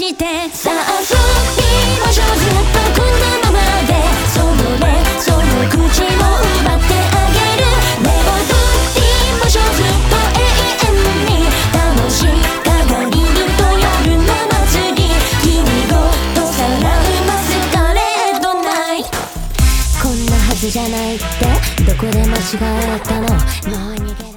してさあ遊びましょうずっとこのままでそのねその口を奪ってあげる目を閉じましょうずっと永遠に楽しかがりると夜の祭り君ごとさらうマスカレードナイトこんなはずじゃないってどこで間違えたのもう逃げ